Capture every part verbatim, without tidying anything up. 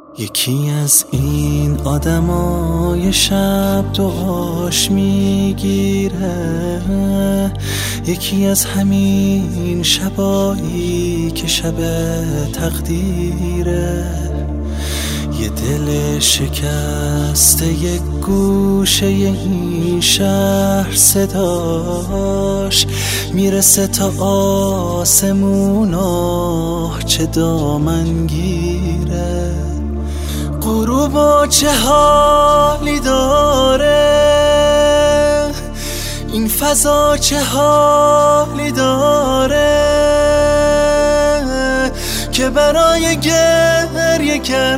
یکی از این آدمای شب دعاش میگیره، یکی از همین شبایی که شب تقدیره. یه دل شکسته، یک گوشه این شهر صداش میرسه تا آسمونا، چه دامنگیره. غروبا چه حالی داره، این فضا چه حالی داره، که برای گریه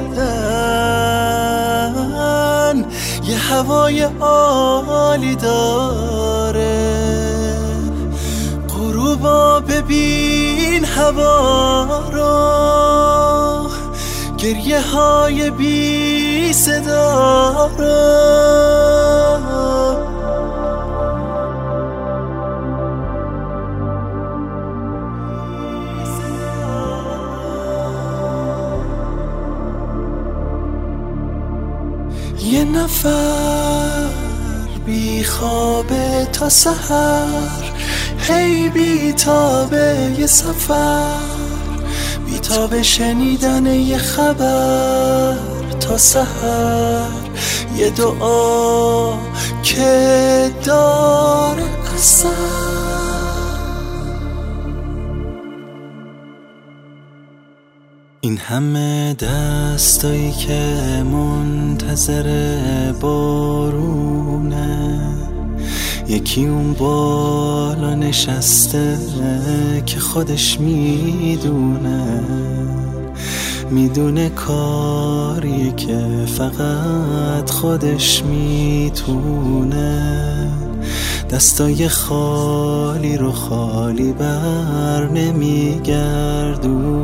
کردن یه هوای عالی داره. غروبا ببین هوا رو، گریه های بی صدا رو. یه نفر بی خوابه تا سحر، هی بی تابه یه سفر، بی تابه شنیدن یه خبر تا سحر، یه دعا که داره اثر. این همه دستایی که منتظر بارونه، یکی اون بالا نشسته که خودش میدونه، میدونه کاری که فقط خودش میتونه. دستای خالی رو خالی بر نمیگردونه.